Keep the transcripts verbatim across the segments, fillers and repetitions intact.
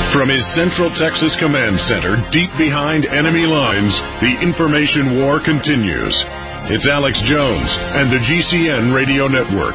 From his Central Texas Command Center, deep behind enemy lines, the information war continues. It's Alex Jones and the G C N Radio Network.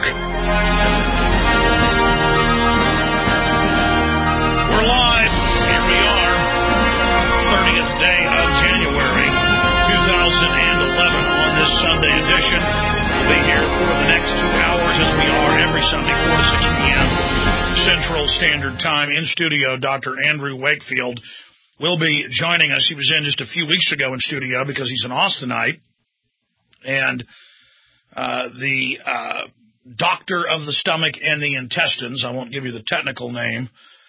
We're live. Here we are. thirtieth day of January, two thousand eleven on this Sunday edition. We'll be here for the next two hours as we are every Sunday, four to six p.m. Central Standard Time. In studio, Doctor Andrew Wakefield will be joining us. He was in just a few weeks ago in studio because he's an Austinite. And uh, the uh, doctor of the stomach and the intestines, I won't give you the technical name,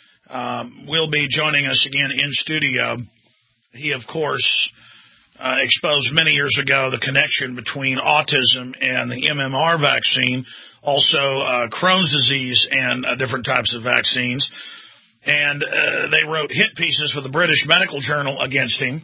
um, will be joining us again in studio. He, of course, uh, exposed many years ago the connection between autism and the M M R vaccine, also uh, Crohn's disease and uh, different types of vaccines. And uh, they wrote hit pieces for the British Medical Journal against him.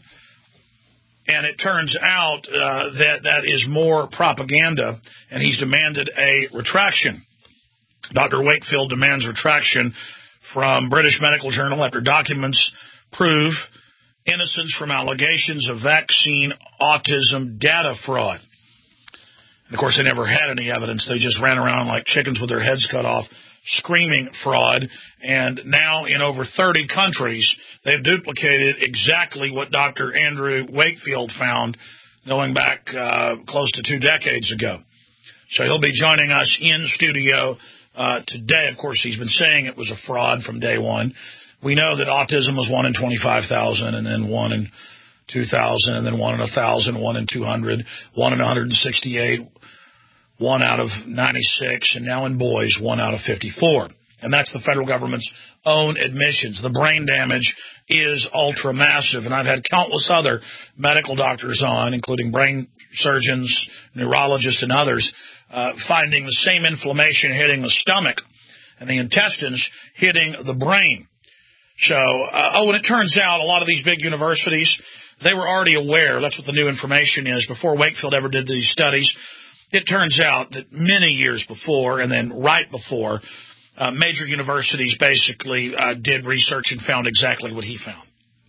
And it turns out uh, that that is more propaganda, and he's demanded a retraction. Doctor Wakefield demands retraction from British Medical Journal after documents prove innocence from allegations of vaccine autism data fraud. And, of course, they never had any evidence. They just ran around like chickens with their heads cut off, screaming fraud. And now in over thirty countries, they've duplicated exactly what Doctor Andrew Wakefield found going back uh, close to two decades ago. So he'll be joining us in studio uh, today. Of course, he's been saying it was a fraud from day one. We know that autism was one in twenty-five thousand, and then one in two thousand, and then one in one thousand, one in two hundred, one in one hundred sixty-eight, one out of ninety-six, and now in boys, one out of fifty-four. And that's the federal government's own admissions. The brain damage is ultra-massive, and I've had countless other medical doctors on, including brain surgeons, neurologists, and others, uh, finding the same inflammation hitting the stomach and the intestines hitting the brain. So, uh, oh, and it turns out a lot of these big universities, they were already aware. That's what the new information is. Before Wakefield ever did these studies, it turns out that many years before and then right before, uh, major universities basically uh, did research and found exactly what he found.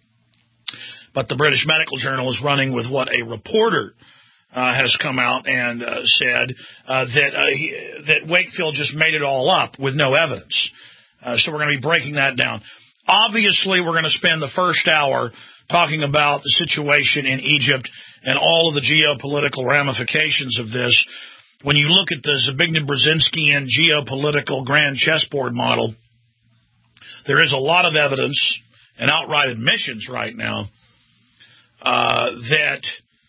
But the British Medical Journal is running with what a reporter uh, has come out and uh, said uh, that uh, he, that Wakefield just made it all up with no evidence. Uh, so we're going to be breaking that down. Obviously, we're going to spend the first hour talking about the situation in Egypt and all of the geopolitical ramifications of this. When you look at the Zbigniew Brzezinskian geopolitical grand chessboard model, there is a lot of evidence and outright admissions right now uh, that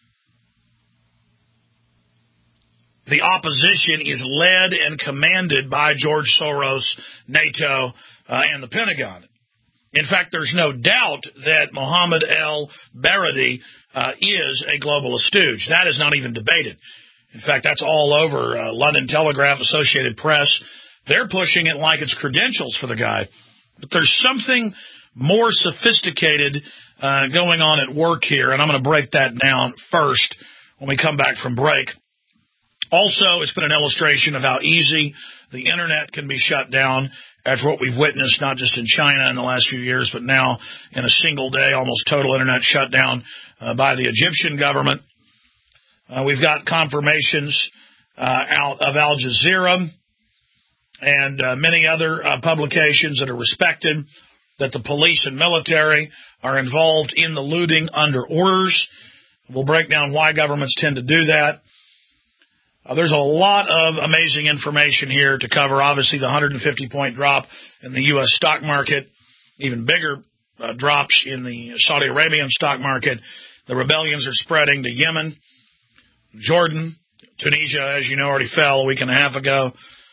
the opposition is led and commanded by George Soros, NATO, uh, and the Pentagon. In fact, there's no doubt that Mohammed el-Baradei uh, is a globalist stooge. That is not even debated. In fact, that's all over uh, London Telegraph, Associated Press. They're pushing it like it's credentials for the guy. But there's something more sophisticated uh, going on at work here, and I'm going to break that down first when we come back from break. Also, it's been an illustration of how easy the Internet can be shut down after what we've witnessed, not just in China in the last few years, but now in a single day, almost total Internet shutdown uh, by the Egyptian government. Uh, we've got confirmations uh, out of Al Jazeera and uh, many other uh, publications that are respected that the police and military are involved in the looting under orders. We'll break down why governments tend to do that. Uh, there's a lot of amazing information here to cover. Obviously, the one hundred fifty point drop in the U S stock market, even bigger uh, drops in the Saudi Arabian stock market. The rebellions are spreading to Yemen, Jordan, Tunisia, as you know, already fell a week and a half ago.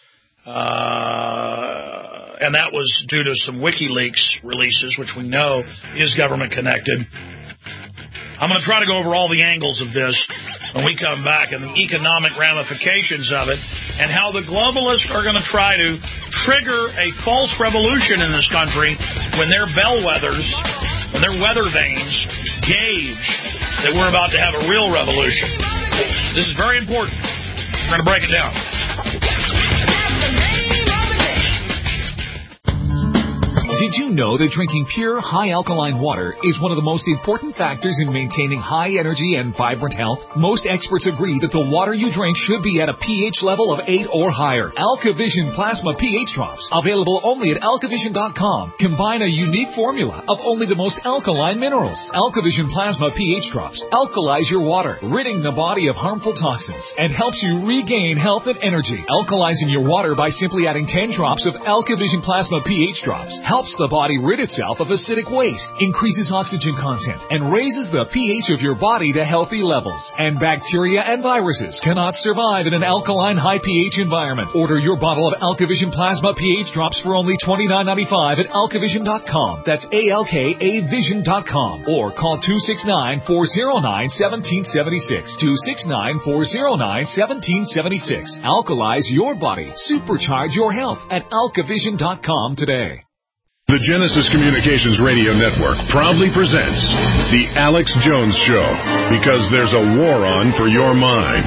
Uh, and that was due to some WikiLeaks releases, which we know is government connected. I'm going to try to go over all the angles of this when we come back and the economic ramifications of it and how the globalists are going to try to trigger a false revolution in this country when their bellwethers, when their weather vanes gauge that we're about to have a real revolution. This is very important. We're going to break it down. Did you know that drinking pure, high alkaline water is one of the most important factors in maintaining high energy and vibrant health? Most experts agree that the water you drink should be at a pH level of eight or higher. AlkaVision Plasma pH Drops, available only at alkavision dot com, combine a unique formula of only the most alkaline minerals. AlkaVision Plasma pH Drops alkalize your water, ridding the body of harmful toxins, and helps you regain health and energy. Alkalizing your water by simply adding ten drops of AlkaVision Plasma pH Drops helps the body rid itself of acidic waste, increases oxygen content, and raises the pH of your body to healthy levels. And bacteria and viruses cannot survive in an alkaline high pH environment. Order your bottle of AlkaVision Plasma pH Drops for only twenty-nine ninety-five at alkavision dot com. That's A L K A vision dot com. Or call two six nine, four oh nine, one seven seven six. two six nine, four oh nine, one seven seven six. Alkalize your body. Supercharge your health at alkavision dot com today. The Genesis Communications Radio Network proudly presents The Alex Jones Show, because there's a war on for your mind.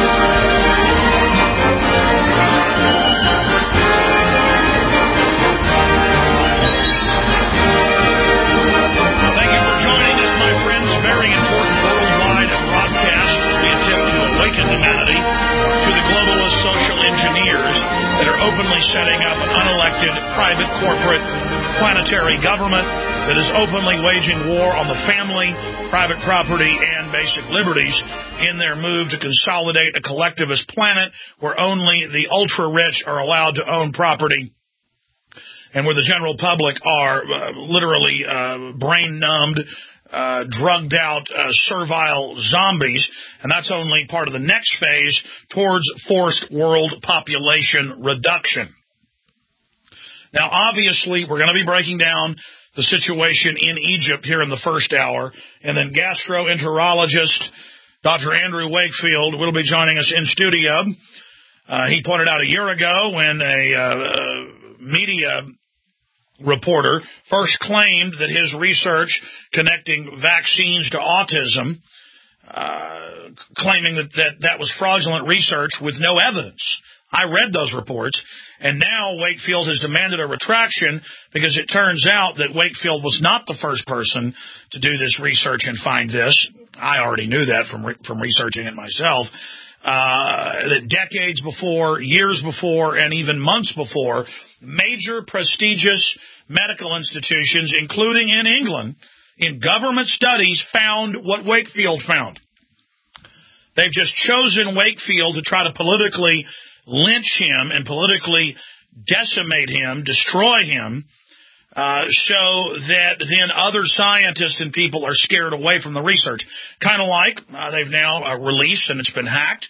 Thank you for joining us, my friends. Very important worldwide broadcast as we attempt to awaken humanity to the globalist social engineers that are openly setting up an unelected private corporate planetary government that is openly waging war on the family, private property, and basic liberties in their move to consolidate a collectivist planet where only the ultra-rich are allowed to own property and where the general public are uh, literally uh, brain-numbed, uh, drugged-out, uh, servile zombies, and that's only part of the next phase towards forced world population reduction. Now, obviously, we're going to be breaking down the situation in Egypt here in the first hour, and then gastroenterologist Doctor Andrew Wakefield will be joining us in studio. Uh, he pointed out a year ago when a uh, media reporter first claimed that his research connecting vaccines to autism, uh, claiming that, that that was fraudulent research with no evidence. I read those reports, and now Wakefield has demanded a retraction because it turns out that Wakefield was not the first person to do this research and find this. I already knew that from re- from researching it myself. Uh, that decades before, years before, and even months before, major prestigious medical institutions, including in England, in government studies, found what Wakefield found. They've just chosen Wakefield to try to politically lynch him and politically decimate him, destroy him, uh, so that then other scientists and people are scared away from the research. Kind of like uh, they've now uh, released, and it's been hacked,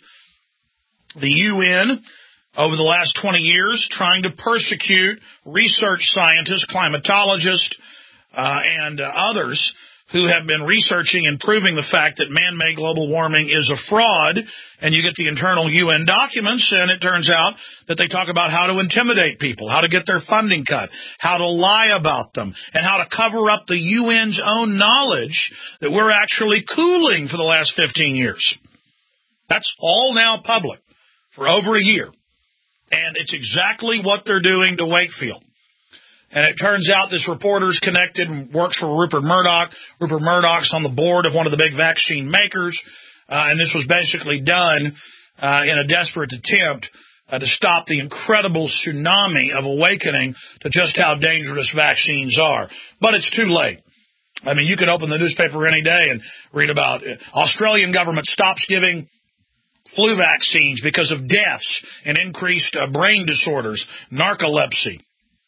the U N over the last twenty years trying to persecute research scientists, climatologists, uh, and uh, others who have been researching and proving the fact that man-made global warming is a fraud, and you get the internal U N documents, and it turns out that they talk about how to intimidate people, how to get their funding cut, how to lie about them, and how to cover up the U N's own knowledge that we're actually cooling for the last fifteen years. That's all now public for over a year, and it's exactly what they're doing to Wakefield. And it turns out this reporter's connected and works for Rupert Murdoch. Rupert Murdoch's on the board of one of the big vaccine makers. Uh, and this was basically done uh, in a desperate attempt uh, to stop the incredible tsunami of awakening to just how dangerous vaccines are. But it's too late. I mean, you can open the newspaper any day and read about it. Australian government stops giving flu vaccines because of deaths and increased uh, brain disorders, narcolepsy,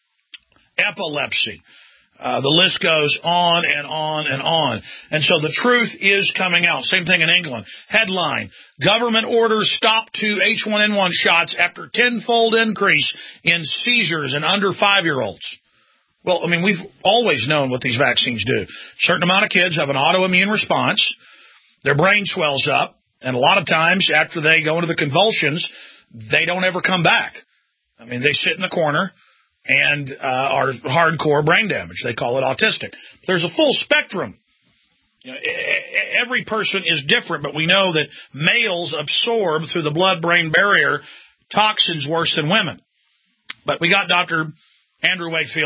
epilepsy. Uh, the list goes on and on and on. And so the truth is coming out. Same thing in England. Headline, government orders stop to H one N one shots after tenfold increase in seizures in under five-year-olds. Well, I mean, we've always known what these vaccines do. A certain amount of kids have an autoimmune response. Their brain swells up. And a lot of times after they go into the convulsions, they don't ever come back. I mean, they sit in the corner and uh, are hardcore brain damage. They call it autistic. There's a full spectrum. You know, every person is different, but we know that males absorb through the blood-brain barrier toxins worse than women. But we got Doctor Andrew Wakefield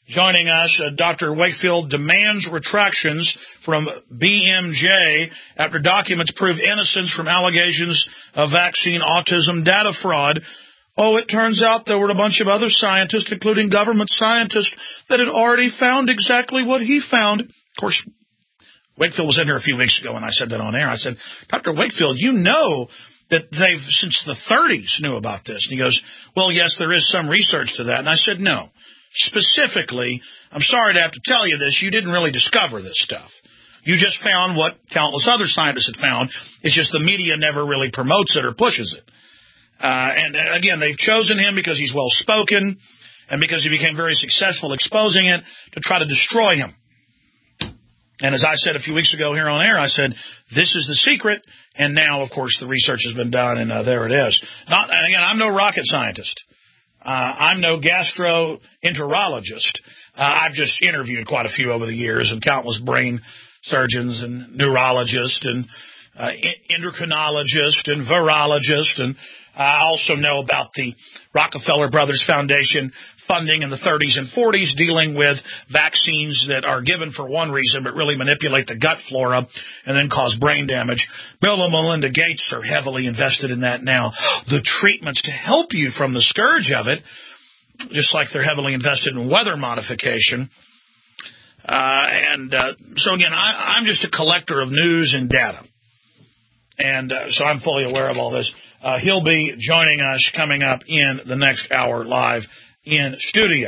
Joining us, uh, Doctor Wakefield demands retractions from B M J after documents prove innocence from allegations of vaccine autism data fraud. Oh, it turns out there were a bunch of other scientists, including government scientists, that had already found exactly what he found. Of course, Wakefield was in here a few weeks ago, and I said that on air. I said, Doctor Wakefield, you know that they've, since the thirties, knew about this. And he goes, well, yes, there is some research to that. And I said, no. Specifically, I'm sorry to have to tell you this, you didn't really discover this stuff. You just found what countless other scientists had found. It's just the media never really promotes it or pushes it. Uh, and, again, they've chosen him because he's well-spoken and because he became very successful exposing it to try to destroy him. And as I said a few weeks ago here on air, I said, this is the secret, and now, of course, the research has been done, and uh, there it is. Not, and again, I'm no rocket scientist. Uh, I'm no gastroenterologist. Uh, I've just interviewed quite a few over the years, and countless brain surgeons and neurologists and uh, endocrinologists and virologists, and I also know about the Rockefeller Brothers Foundation funding in the thirties and forties dealing with vaccines that are given for one reason but really manipulate the gut flora and then cause brain damage. Bill and Melinda Gates are heavily invested in that now. The treatments to help you from the scourge of it, just like they're heavily invested in weather modification. Uh, and uh, so, again, I, I'm just a collector of news and data. And uh, so I'm fully aware of all this. Uh, he'll be joining us coming up in the next hour live in studio.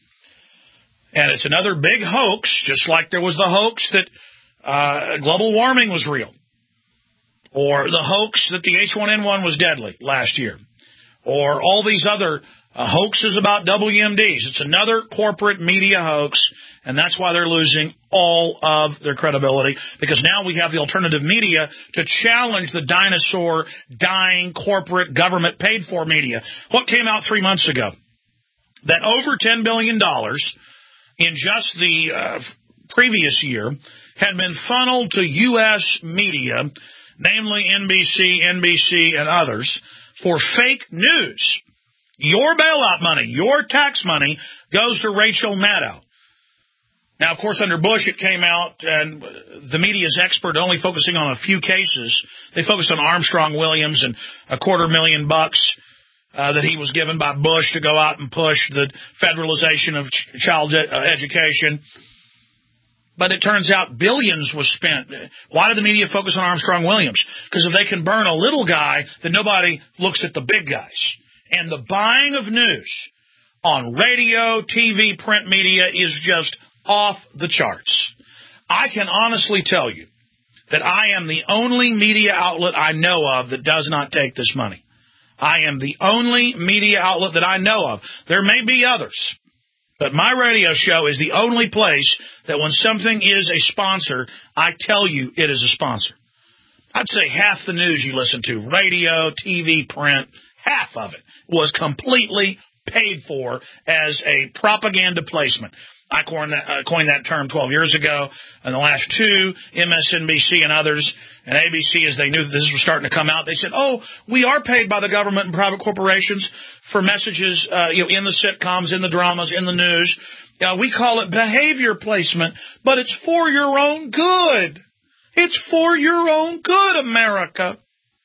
And it's another big hoax, just like there was the hoax that uh, global warming was real, or the hoax that the H one N one was deadly last year, or all these other uh, hoaxes about W M Ds. It's another corporate media hoax, and that's why they're losing all of their credibility, because now we have the alternative media to challenge the dinosaur, dying, corporate, government-paid-for media. What came out three months ago? That over ten billion dollars in just the uh, previous year had been funneled to U S media, namely N B C, N B C, and others, for fake news. Your bailout money, your tax money, goes to Rachel Maddow. Now, of course, under Bush, it came out, and the media's expert only focusing on a few cases. They focused on Armstrong Williams and a quarter million bucks uh, that he was given by Bush to go out and push the federalization of ch- child ed- uh, education. But it turns out billions was spent. Why did the media focus on Armstrong Williams? Because if they can burn a little guy, then nobody looks at the big guys. And the buying of news on radio, T V, print media is just off the charts. I can honestly tell you that I am the only media outlet I know of that does not take this money. I am the only media outlet that I know of. There may be others, but my radio show is the only place that when something is a sponsor, I tell you it is a sponsor. I'd say half the news you listen to, radio, T V, print, half of it was completely paid for as a propaganda placement. I coined that, uh, coined that term twelve years ago, and the last two, M S N B C and others, and A B C, as they knew that this was starting to come out, they said, oh, we are paid by the government and private corporations for messages uh, you know, in the sitcoms, in the dramas, in the news. Uh, we call it behavior placement, but it's for your own good. It's for your own good, America.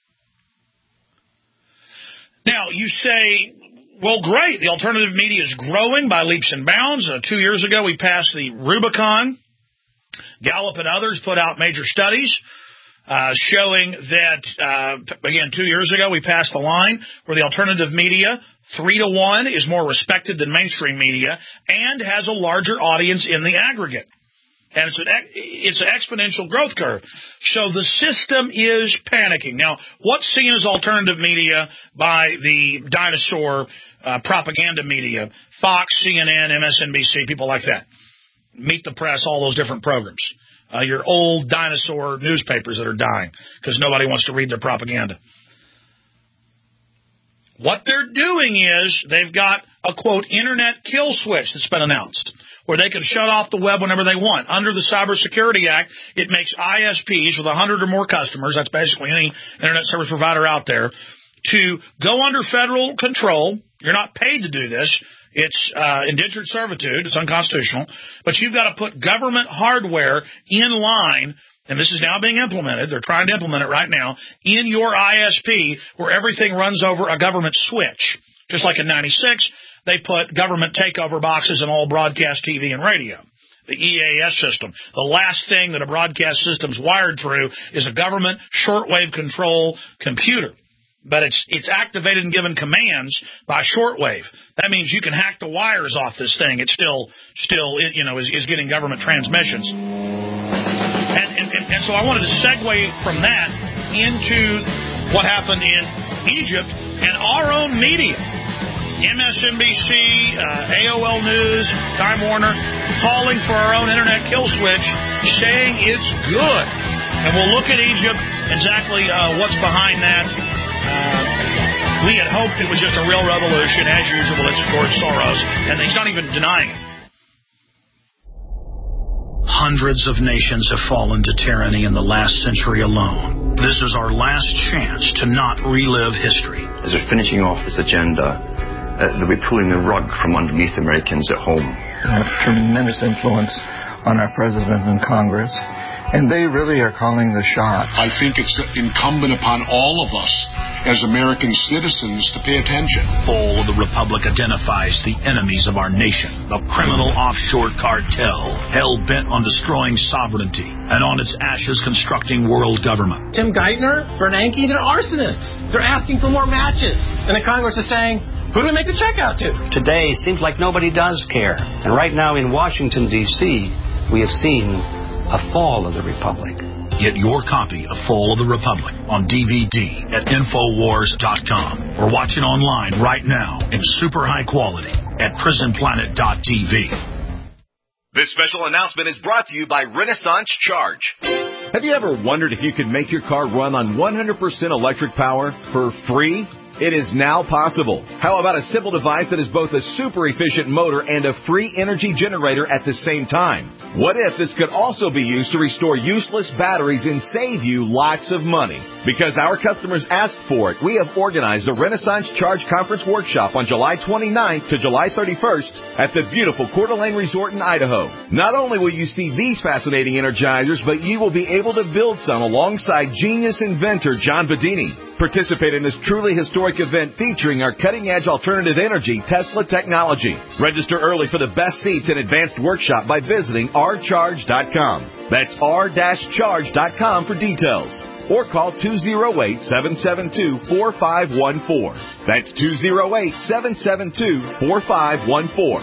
Now, you say, well, great. The alternative media is growing by leaps and bounds. Uh, two years ago, we passed the Rubicon. Gallup and others put out major studies uh, showing that, uh, again, two years ago, we passed the line where the alternative media, three to one, is more respected than mainstream media and has a larger audience in the aggregate. And it's an, it's an exponential growth curve. So the system is panicking. Now, what's seen as alternative media by the dinosaur uh, propaganda media, Fox, C N N, M S N B C, people like that, Meet the Press, all those different programs, uh, your old dinosaur newspapers that are dying because nobody wants to read their propaganda. What they're doing is they've got a, quote, internet kill switch that's been announced, where they can shut off the web whenever they want. Under the Cybersecurity Act, it makes I S Ps with one hundred or more customers, that's basically any internet service provider out there, to go under federal control. You're not paid to do this. It's uh, indentured servitude. It's unconstitutional. But you've got to put government hardware in line, and this is now being implemented. They're trying to implement it right now, in your I S P where everything runs over a government switch. Just like in ninety-six, they put government takeover boxes in all broadcast T V and radio. The E A S system. The last thing that a broadcast system's wired through is a government shortwave control computer. But it's it's activated and given commands by shortwave. That means you can hack the wires off this thing. It still, still, you know, is, is getting government transmissions. And, and, and, and so I wanted to segue from that into what happened in Egypt and our own media. M S N B C, uh, A O L News, Time Warner, calling for our own internet kill switch, saying it's good. And we'll look at Egypt, exactly uh, what's behind that. Uh, we had hoped it was just a real revolution. As usual, it's George Soros, and he's not even denying it. Hundreds of nations have fallen to tyranny in the last century alone. This is our last chance to not relive history. As we're finishing off this agenda, uh, they'll be pulling the rug from underneath Americans at home. They have tremendous influence on our president and Congress, and they really are calling the shots. I think it's incumbent upon all of us as American citizens to pay attention. Fall of the Republic identifies the enemies of our nation, the criminal offshore cartel, hell-bent on destroying sovereignty, and on its ashes constructing world government. Tim Geithner, Bernanke, they're arsonists. They're asking for more matches. And the Congress is saying, who do we make the check out to? Today seems like nobody does care. And right now in Washington, D C, we have seen a fall of the Republic. Get your copy of Fall of the Republic on D V D at Infowars dot com or watch it online right now in super high quality at Prison Planet dot T V. This special announcement is brought to you by Renaissance Charge. Have you ever wondered if you could make your car run on one hundred percent electric power for free? It is now possible. How about a simple device that is both a super efficient motor and a free energy generator at the same time? What if this could also be used to restore useless batteries and save you lots of money? Because our customers asked for it, we have organized a Renaissance Charge Conference Workshop on July twenty-ninth to July thirty-first at the beautiful Coeur d'Alene Resort in Idaho. Not only will you see these fascinating energizers, but you will be able to build some alongside genius inventor John Bedini. Participate in this truly historic event featuring our cutting-edge alternative energy Tesla technology. Register early for the best seats and advanced workshop by visiting r charge dot com. That's r charge dot com for details. Or call two oh eight, seven seven two, four five one four. That's two oh eight, seven seven two, four five one four.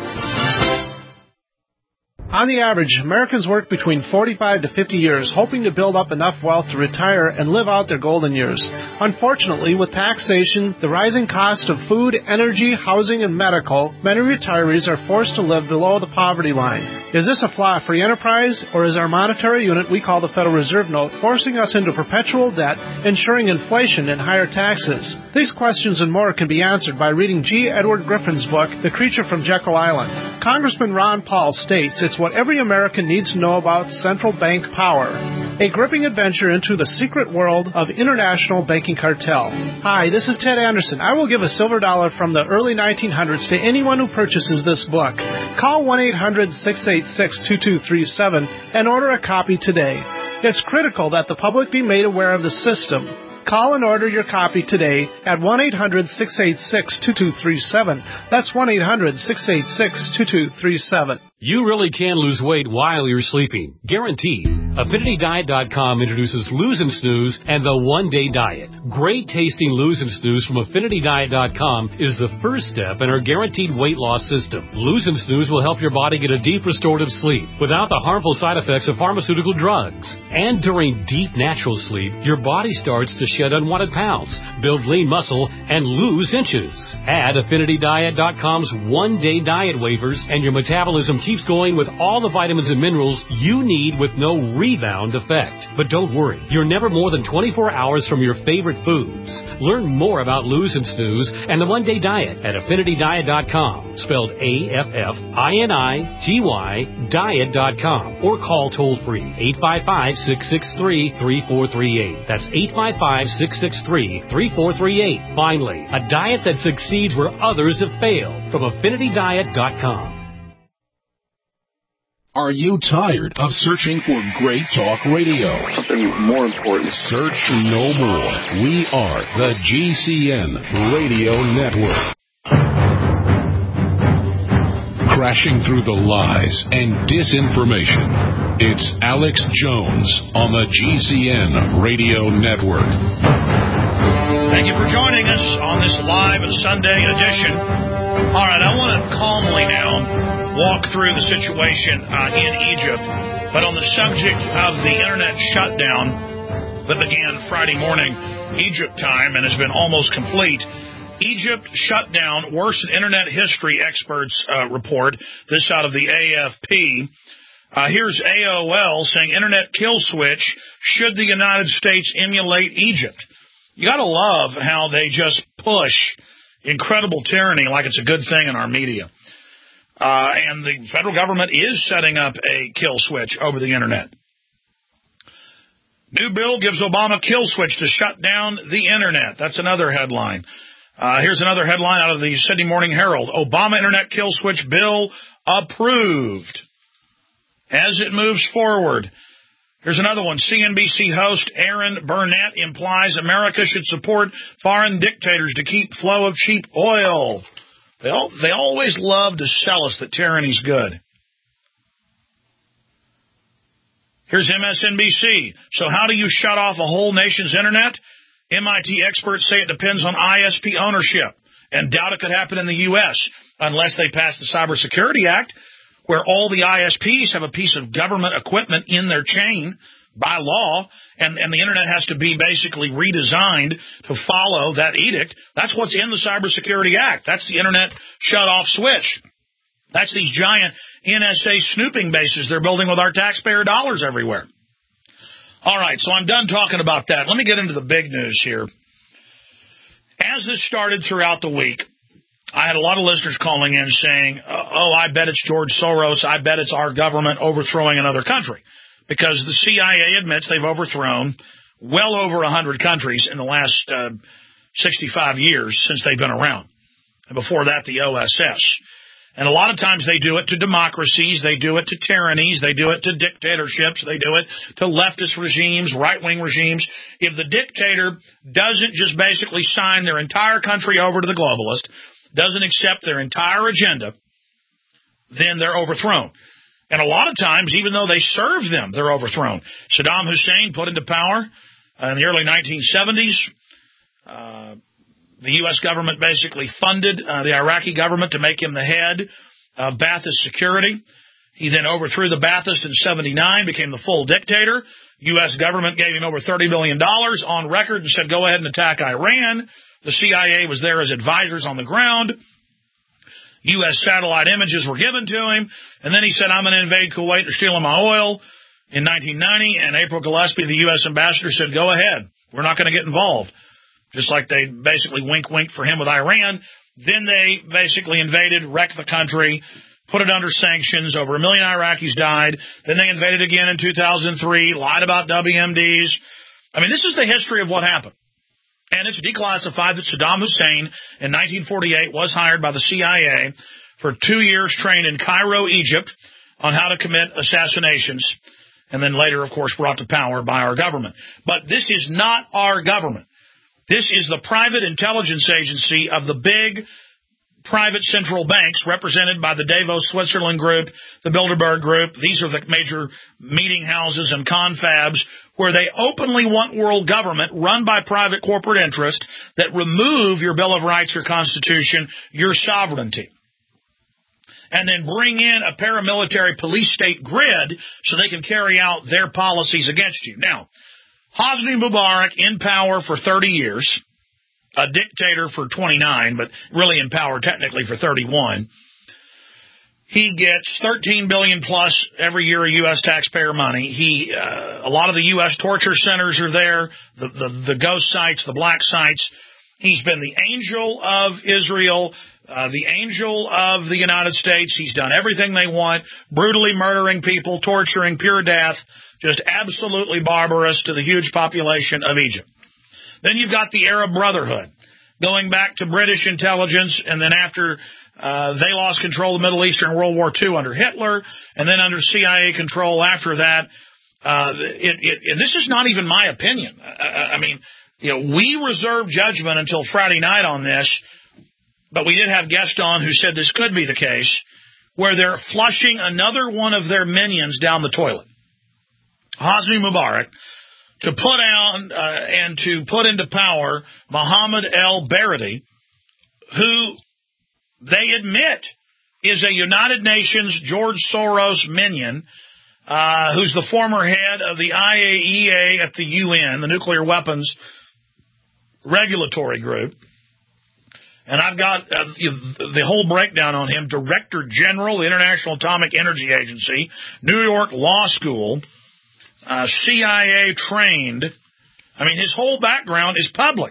On the average, Americans work between forty-five to fifty years, hoping to build up enough wealth to retire and live out their golden years. Unfortunately, with taxation, the rising cost of food, energy, housing, and medical, many retirees are forced to live below the poverty line. Is this a flaw free enterprise, or is our monetary unit we call the Federal Reserve Note forcing us into perpetual debt, ensuring inflation and higher taxes? These questions and more can be answered by reading G. Edward Griffin's book, The Creature from Jekyll Island. Congressman Ron Paul states it's what every American needs to know about central bank power. A gripping adventure into the secret world of international banking cartel. Hi, this is Ted Anderson. I will give a silver dollar from the early nineteen hundreds to anyone who purchases this book. Call one eight hundred, six eight six, two two three seven and order a copy today. It's critical that the public be made aware of the system. Call and order your copy today at one eight hundred, six eight six, two two three seven. That's one eight hundred, six eight six, two two three seven. You really can lose weight while you're sleeping. Guaranteed. Affinity Diet dot com introduces Lose and Snooze and the One Day Diet. Great tasting Lose and Snooze from Affinity Diet dot com is the first step in our guaranteed weight loss system. Lose and Snooze will help your body get a deep restorative sleep without the harmful side effects of pharmaceutical drugs. And during deep natural sleep, your body starts to shed unwanted pounds, build lean muscle, and lose inches. Add Affinity Diet dot com's One Day Diet wafers and your metabolism keeps going with all the vitamins and minerals you need with no real rebound effect. But don't worry, you're never more than twenty-four hours from your favorite foods. Learn more about Lose and Snooze and the one-day diet at affinity diet dot com, spelled A F F I N I T Y diet dot com, or call toll-free eight five five, six six three, three four three eight. That's eight five five, six six three, three four three eight. Finally, a diet that succeeds where others have failed, from affinity diet dot com. Are you tired of searching for great talk radio? Something more important. Search no more. We are the G C N Radio Network. Crashing through the lies and disinformation. It's Alex Jones on the G C N Radio Network. Thank you for joining us on this live Sunday edition. All right, I want to calmly now walk through the situation uh, in Egypt, but on the subject of the internet shutdown that began Friday morning Egypt time and has been almost complete. Egypt shut down, worst in internet history, experts uh, report. This out of the A F P. Uh, here's A O L saying internet kill switch. Should the United States emulate Egypt? You got to love how they just push incredible tyranny like it's a good thing in our media. Uh, and the federal government is setting up a kill switch over the internet. New bill gives Obama kill switch to shut down the internet. That's another headline. Uh, here's another headline out of the Sydney Morning Herald. Obama internet kill switch bill approved. As it moves forward. Here's another one. C N B C host Aaron Burnett implies America should support foreign dictators to keep flow of cheap oil. They all, they always love to sell us that tyranny's good. Here's M S N B C. So how do you shut off a whole nation's internet? M I T experts say it depends on I S P ownership, and doubt it could happen in the U S unless they pass the Cybersecurity Act, where all the I S Ps have a piece of government equipment in their chain by law, and, and the internet has to be basically redesigned to follow that edict. That's what's in the Cybersecurity Act. That's the internet shut-off switch. That's these giant N S A snooping bases they're building with our taxpayer dollars everywhere. All right, so I'm done talking about that. Let me get into the big news here. As this started throughout the week, I had a lot of listeners calling in saying, oh, I bet it's George Soros. I bet it's our government overthrowing another country. Because the C I A admits they've overthrown well over one hundred countries in the last uh, sixty-five years since they've been around. And before that, the O S S. And a lot of times they do it to democracies, they do it to tyrannies, they do it to dictatorships, they do it to leftist regimes, right-wing regimes. If the dictator doesn't just basically sign their entire country over to the globalist, doesn't accept their entire agenda, then they're overthrown. And a lot of times, even though they serve them, they're overthrown. Saddam Hussein put into power in the early nineteen seventies. Uh, the U S government basically funded uh, the Iraqi government to make him the head of Ba'athist security. He then overthrew the Ba'athists in seventy-nine, became the full dictator. U S government gave him over thirty million dollars on record and said, go ahead and attack Iran. The C I A was there as advisors on the ground. U S satellite images were given to him, and then he said, I'm going to invade Kuwait. They're stealing my oil in nineteen ninety, and April Gillespie, the U S ambassador, said, go ahead. We're not going to get involved. Just like they basically wink-wink for him with Iran. Then they basically invaded, wrecked the country, put it under sanctions. Over a million Iraqis died. Then they invaded again in two thousand three, lied about W M Ds. I mean, this is the history of what happened. And it's declassified that Saddam Hussein in nineteen forty-eight was hired by the C I A for two years trained in Cairo, Egypt, on how to commit assassinations, and then later, of course, brought to power by our government. But this is not our government. This is the private intelligence agency of the big private central banks represented by the Davos, Switzerland group, the Bilderberg group. These are the major meeting houses and confabs where they openly want world government run by private corporate interest that remove your Bill of Rights, your Constitution, your sovereignty, and then bring in a paramilitary police state grid so they can carry out their policies against you. Now, Hosni Mubarak in power for thirty years, a dictator for twenty-nine, but really in power technically for thirty-one. He gets thirteen billion dollars plus every year of U S taxpayer money. He, uh, a lot of the U S torture centers are there, the, the, the ghost sites, the black sites. He's been the angel of Israel, uh, the angel of the United States. He's done everything they want, brutally murdering people, torturing, pure death, just absolutely barbarous to the huge population of Egypt. Then you've got the Arab Brotherhood, going back to British intelligence, and then after uh, they lost control of the Middle East during World War Two under Hitler, and then under C I A control after that. Uh, it, it, and this is not even my opinion. I, I mean, you know, we reserved judgment until Friday night on this, but we did have guests on who said this could be the case, where they're flushing another one of their minions down the toilet, Hosni Mubarak, to put out uh, and to put into power Mohammed el-Baradei, who they admit is a United Nations George Soros minion, uh, who's the former head of the I A E A at the U N, the Nuclear Weapons Regulatory Group. And I've got uh, the whole breakdown on him. Director General, the International Atomic Energy Agency, New York Law School, uh, C I A trained. I mean, his whole background is public.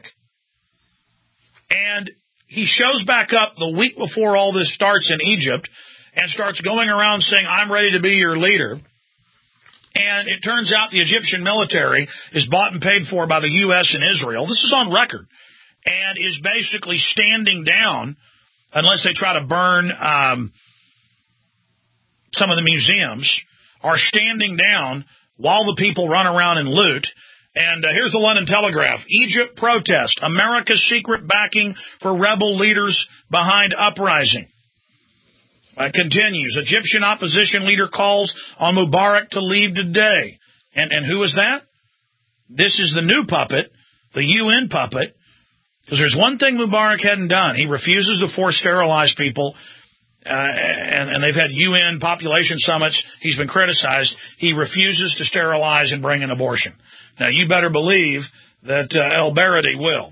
And he shows back up the week before all this starts in Egypt and starts going around saying, I'm ready to be your leader. And it turns out the Egyptian military is bought and paid for by the U S and Israel. This is on record. And is basically standing down, unless they try to burn um, some of the museums, are standing down while the people run around and loot. And uh, here's the London Telegraph. Egypt protest. America's secret backing for rebel leaders behind uprising. Uh, continues. Egyptian opposition leader calls on Mubarak to leave today. And, and who is that? This is the new puppet, the U N puppet. Because there's one thing Mubarak hadn't done. He refuses to force sterilize people, uh, and, and they've had U N population summits. He's been criticized. He refuses to sterilize and bring an abortion. Now, you better believe that uh, el-Baradei will.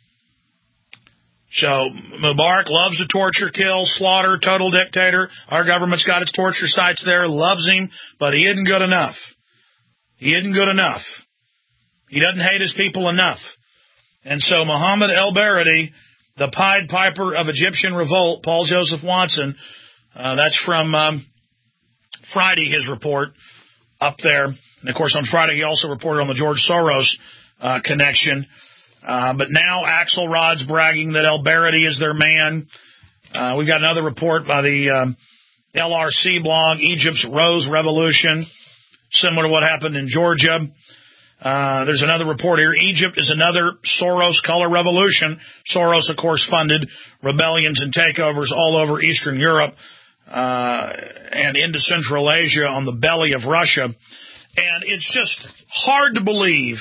So Mubarak loves to torture, kill, slaughter, total dictator. Our government's got its torture sites there, loves him, but he isn't good enough. He isn't good enough. He doesn't hate his people enough. And so Mohammed el-Baradei, the Pied Piper of Egyptian revolt, Paul Joseph Watson, uh, that's from um, Friday, his report up there. And, of course, on Friday he also reported on the George Soros uh, connection. Uh, but now Axelrod's bragging that el-Baradei is their man. Uh, we've got another report by the um, L R C blog, Egypt's Rose Revolution, similar to what happened in Georgia. Uh, there's another report here. Egypt is another Soros color revolution. Soros, of course, funded rebellions and takeovers all over Eastern Europe uh, and into Central Asia on the belly of Russia. And it's just hard to believe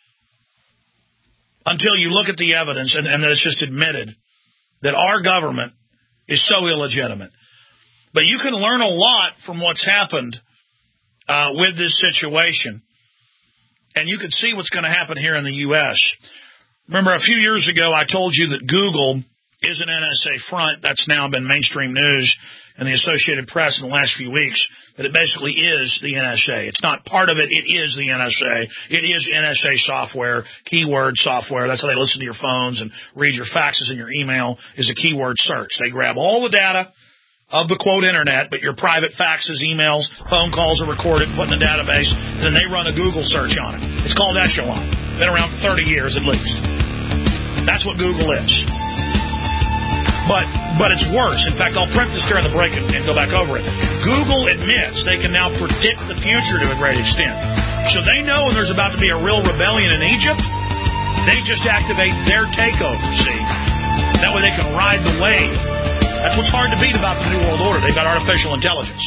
until you look at the evidence and, and that it's just admitted that our government is so illegitimate. But you can learn a lot from what's happened uh, with this situation. And you can see what's going to happen here in the U S Remember, a few years ago, I told you that Google is an N S A front. That's now been mainstream news in the Associated Press in the last few weeks, that it basically is the N S A. It's not part of it. It is the N S A. It is N S A software, keyword software. That's how they listen to your phones and read your faxes and your email is a keyword search. They grab all the data of the, quote, internet, but your private faxes, emails, phone calls are recorded, put in a database, and then they run a Google search on it. It's called Echelon. Been around for thirty years at least. That's what Google is. But but it's worse. In fact, I'll print this during the break and, and go back over it. Google admits they can now predict the future to a great extent. So they know when there's about to be a real rebellion in Egypt, they just activate their takeover, see? That way they can ride the wave. That's what's hard to beat about the New World Order. They've got artificial intelligence.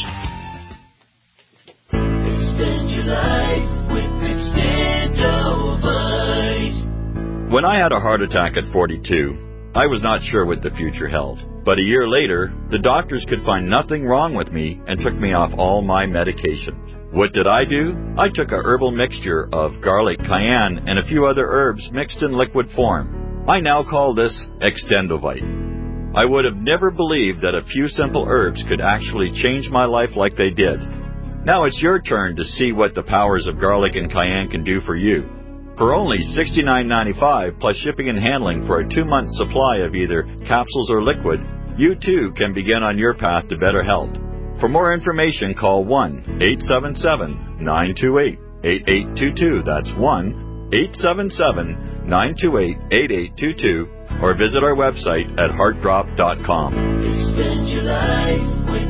Extend your life with Extendovite. When I had a heart attack at forty-two, I was not sure what the future held. But a year later, the doctors could find nothing wrong with me and took me off all my medication. What did I do? I took a herbal mixture of garlic, cayenne, and a few other herbs mixed in liquid form. I now call this Extendovite. I would have never believed that a few simple herbs could actually change my life like they did. Now it's your turn to see what the powers of garlic and cayenne can do for you. For only sixty-nine ninety-five plus shipping and handling for a two-month supply of either capsules or liquid, you too can begin on your path to better health. For more information, call one eight seven seven, nine two eight, eight eight two two. That's one eight seven seven, nine two eight, eight eight two two. Or visit our website at heart drop dot com. Extend your life with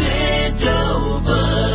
Extendovite.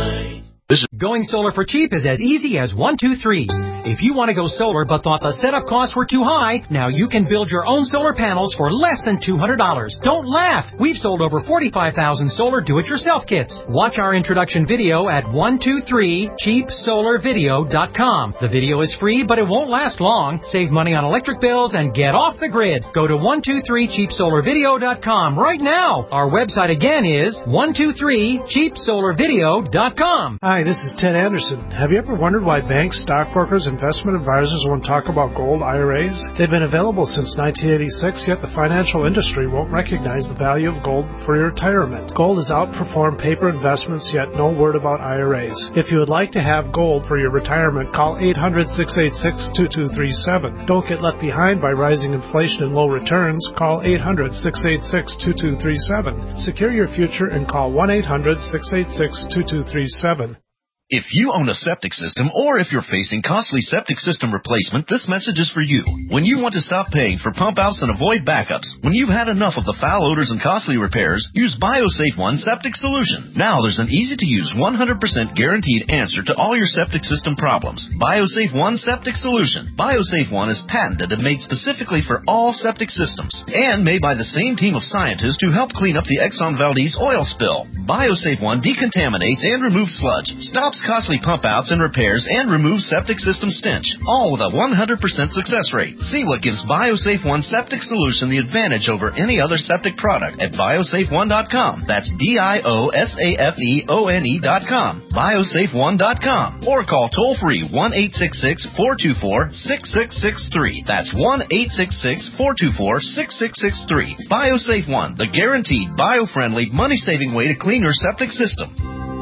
Going solar for cheap is as easy as one, two, three. If you want to go solar but thought the setup costs were too high, now you can build your own solar panels for less than two hundred dollars. Don't laugh. We've sold over forty-five thousand solar do-it-yourself kits. Watch our introduction video at one two three cheap solar video dot com. The video is free, but it won't last long. Save money on electric bills and get off the grid. Go to one two three cheap solar video dot com right now. Our website again is one two three cheap solar video dot com. Hi, this is Ted Anderson. Have you ever wondered why banks, stockbrokers, investment advisors won't talk about gold I R As? They've been available since nineteen eighty-six, yet the financial industry won't recognize the value of gold for your retirement. Gold has outperformed paper investments, yet no word about I R As. If you would like to have gold for your retirement, call eight hundred, six eight six, two two three seven. Don't get left behind by rising inflation and low returns. Call eight hundred, six eight six, two two three seven. Secure your future and call one eight hundred, six eight six, two two three seven. If you own a septic system or if you're facing costly septic system replacement, this message is for you. When you want to stop paying for pump outs and avoid backups, when you've had enough of the foul odors and costly repairs, use BioSafe One Septic Solution. Now there's an easy-to-use one hundred percent guaranteed answer to all your septic system problems. BioSafe One Septic Solution. BioSafe One is patented and made specifically for all septic systems and made by the same team of scientists who helped clean up the Exxon Valdez oil spill. BioSafe One decontaminates and removes sludge, stops costly pump outs and repairs, and removes septic system stench, all with a one hundred percent success rate. See what gives BioSafe One Septic Solution the advantage over any other septic product at biosafe one dot com. That's B I O S A F E O N E dot com. biosafe one dot com. Or call toll-free one eight six six, four two four, six six six three. That's one eight six six, four two four, six six six three. BioSafe One, the guaranteed, bio-friendly, money-saving way to clean your septic system.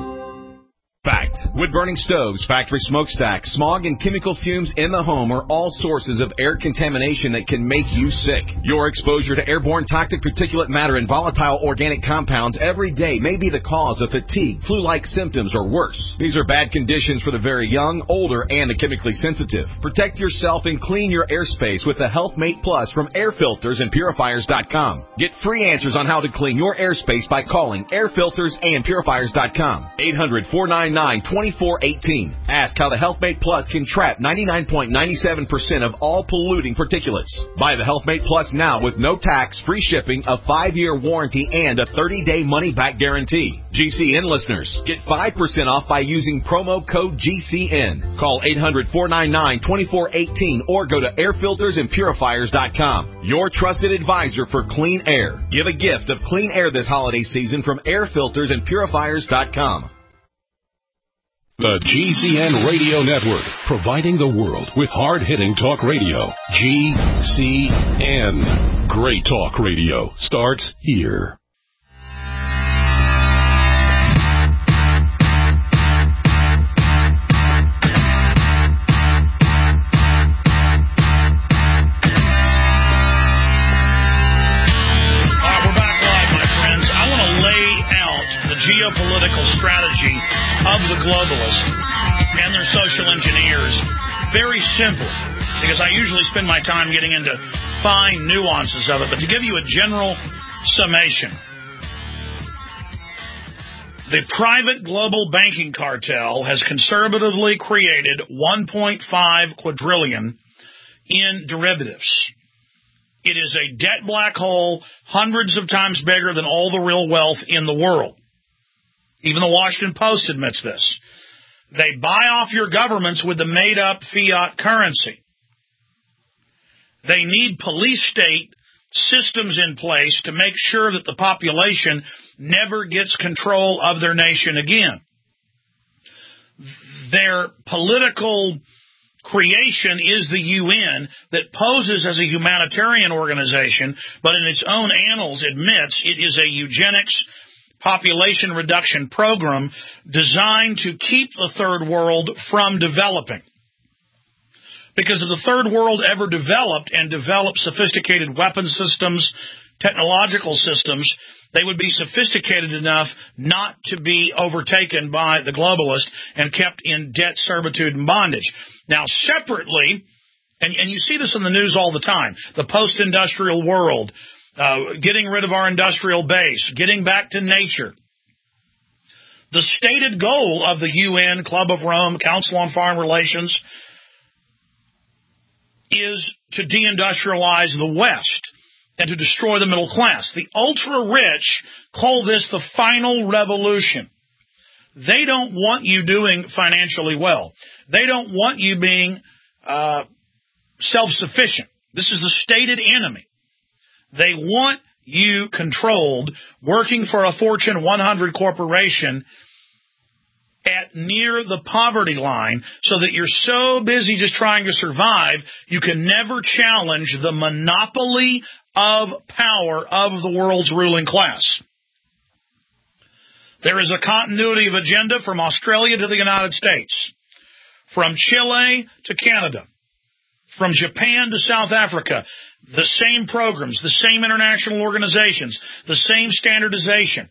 Fact. Wood-burning stoves, factory smokestacks, smog, and chemical fumes in the home are all sources of air contamination that can make you sick. Your exposure to airborne toxic particulate matter and volatile organic compounds every day may be the cause of fatigue, flu-like symptoms, or worse. These are bad conditions for the very young, older, and the chemically sensitive. Protect yourself and clean your airspace with the HealthMate Plus from air filters and purifiers dot com. Get free answers on how to clean your airspace by calling air filters and purifiers dot com. eight hundred, four nine nine, two four one eight. Ask how the HealthMate Plus can trap ninety-nine point nine seven percent of all polluting particulates. Buy the HealthMate Plus now with no tax, free shipping, a five-year warranty, and a thirty-day money-back guarantee. G C N listeners, get five percent off by using promo code G C N. Call eight hundred, four nine nine, two four one eight or go to air filters and purifiers dot com. Your trusted advisor for clean air. Give a gift of clean air this holiday season from air filters and purifiers dot com. The G C N Radio Network, providing the world with hard-hitting talk radio. G C N. Great talk radio starts here. Geopolitical strategy of the globalists and their social engineers very simply, because I usually spend my time getting into fine nuances of it, but to give you a general summation, the private global banking cartel has conservatively created one point five quadrillion in derivatives. It is a debt black hole hundreds of times bigger than all the real wealth in the world. Even the Washington Post admits this. They buy off your governments with the made-up fiat currency. They need police state systems in place to make sure that the population never gets control of their nation again. Their political creation is the U N that poses as a humanitarian organization, but in its own annals admits it is a eugenics population reduction program designed to keep the third world from developing. Because if the third world ever developed and developed sophisticated weapon systems, technological systems, they would be sophisticated enough not to be overtaken by the globalists and kept in debt, servitude, and bondage. Now, separately, and, and you see this in the news all the time, the post-industrial world, uh, getting rid of our industrial base, getting back to nature. The stated goal of the U N, Club of Rome, Council on Foreign Relations, is to deindustrialize the West and to destroy the middle class. The ultra-rich call this the final revolution. They don't want you doing financially well. They don't want you being uh, self-sufficient. This is the stated enemy. They want you controlled, working for a Fortune one hundred corporation at near the poverty line, so that you're so busy just trying to survive, you can never challenge the monopoly of power of the world's ruling class. There is a continuity of agenda from Australia to the United States, from Chile to Canada, from Japan to South Africa. The same programs, the same international organizations, the same standardization.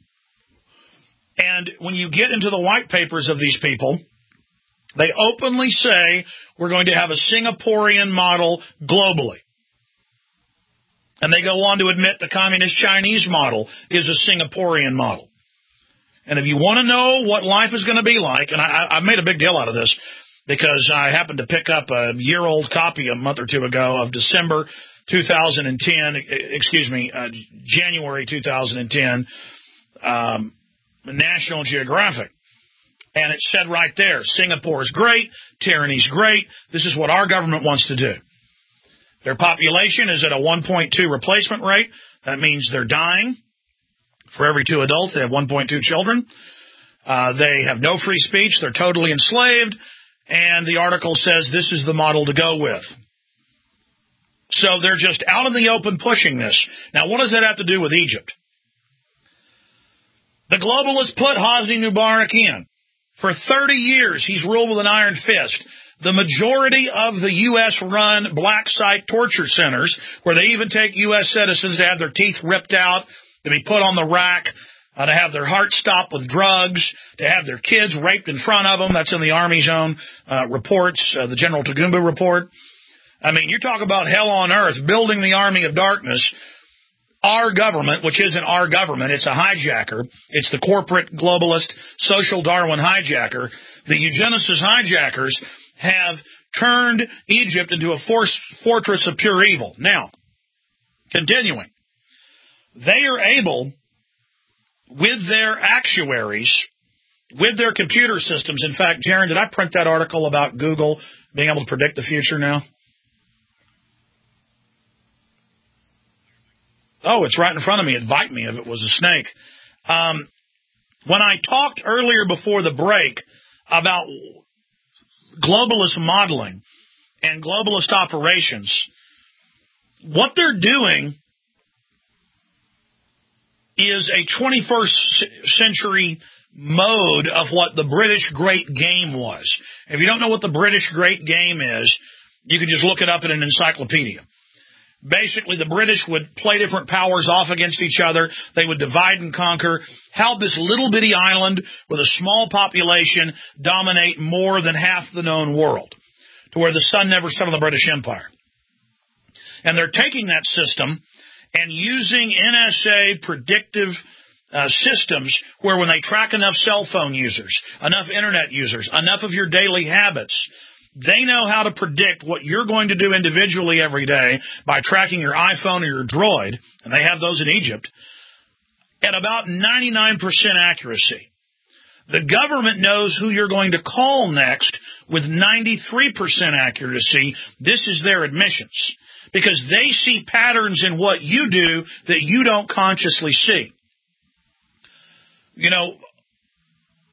And when you get into the white papers of these people, they openly say we're going to have a Singaporean model globally. And they go on to admit the communist Chinese model is a Singaporean model. And if you want to know what life is going to be like, and I, I made a big deal out of this because I happened to pick up a year-old copy a month or two ago of December two thousand ten, excuse me, uh, January two thousand ten, um, National Geographic. And it said right there, Singapore is great, tyranny's great, this is what our government wants to do. Their population is at a one point two replacement rate. That means they're dying. For every two adults, they have one point two children. Uh, they have no free speech. They're totally enslaved. And the article says this is the model to go with. So they're just out in the open pushing this. Now, what does that have to do with Egypt? The globalists put Hosni Mubarak in. For thirty years, he's ruled with an iron fist. The majority of the U S-run black site torture centers, where they even take U S citizens to have their teeth ripped out, to be put on the rack, uh, to have their heart stopped with drugs, to have their kids raped in front of them. That's in the Army's own uh, reports, uh, the General Tagumba report. I mean, you talk about hell on earth, building the army of darkness. Our government, which isn't our government, it's a hijacker. It's the corporate, globalist, social Darwin hijacker. The eugenicist hijackers have turned Egypt into a force, fortress of pure evil. Now, continuing. They are able, with their actuaries, with their computer systems. In fact, Jaron, did I print that article about Google being able to predict the future now? Oh, it's right in front of me. It'd bite me if it was a snake. Um, when I talked earlier before the break about globalist modeling and globalist operations, what they're doing is a twenty-first century mode of what the British Great Game was. If you don't know what the British Great Game is, you can just look it up in an encyclopedia. Basically, the British would play different powers off against each other. They would divide and conquer, help this little bitty island with a small population dominate more than half the known world, to where the sun never set on the British Empire. And they're taking that system and using N S A predictive uh, systems where when they track enough cell phone users, enough internet users, enough of your daily habits, they know how to predict what you're going to do individually every day by tracking your iPhone or your Droid, and they have those in Egypt, at about ninety-nine percent accuracy. The government knows who you're going to call next with ninety-three percent accuracy. This is their admissions, because they see patterns in what you do that you don't consciously see. You know,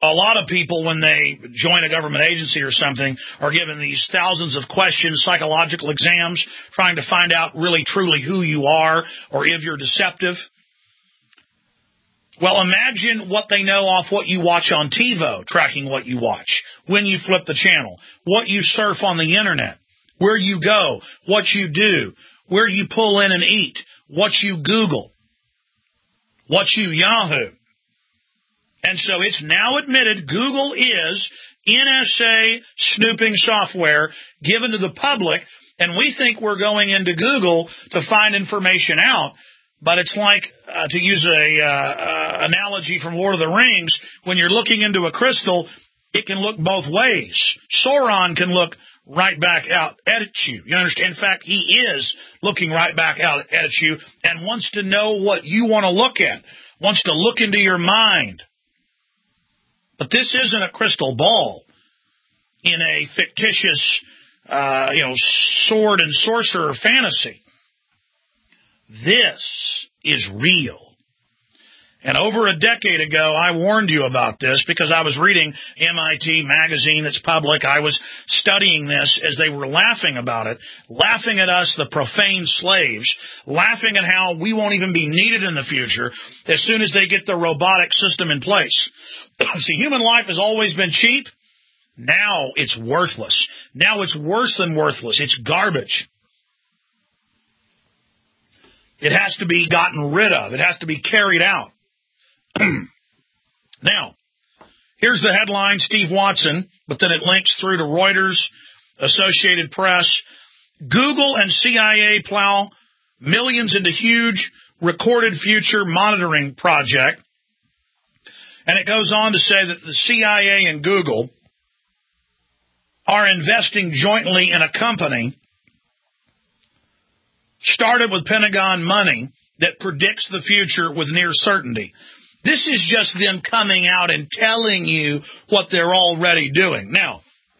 a lot of people, when they join a government agency or something, are given these thousands of questions, psychological exams, trying to find out really, truly who you are or if you're deceptive. Well, imagine what they know off what you watch on TiVo, tracking what you watch, when you flip the channel, what you surf on the Internet, where you go, what you do, where you pull in and eat, what you Google, what you Yahoo. And so it's now admitted Google is N S A snooping software given to the public, and we think we're going into Google to find information out. But it's like, uh, to use a uh, uh, analogy from Lord of the Rings, when you're looking into a crystal, it can look both ways. Sauron can look right back out at you. You understand? In fact, he is looking right back out at you and wants to know what you want to look at, wants to look into your mind. But this isn't a crystal ball in a fictitious, uh, you know, sword and sorcerer fantasy. This is real. And over a decade ago, I warned you about this because I was reading M I T magazine that's public. I was studying this as they were laughing about it, laughing at us, the profane slaves, laughing at how we won't even be needed in the future as soon as they get the robotic system in place. See, human life has always been cheap. Now it's worthless. Now it's worse than worthless. It's garbage. It has to be gotten rid of. It has to be carried out. Now, here's the headline, Steve Watson, but then it links through to Reuters, Associated Press. Google and C I A plow millions into huge recorded future monitoring project. And it goes on to say that the C I A and Google are investing jointly in a company started with Pentagon money that predicts the future with near certainty. This is just them coming out and telling you what they're already doing. Now,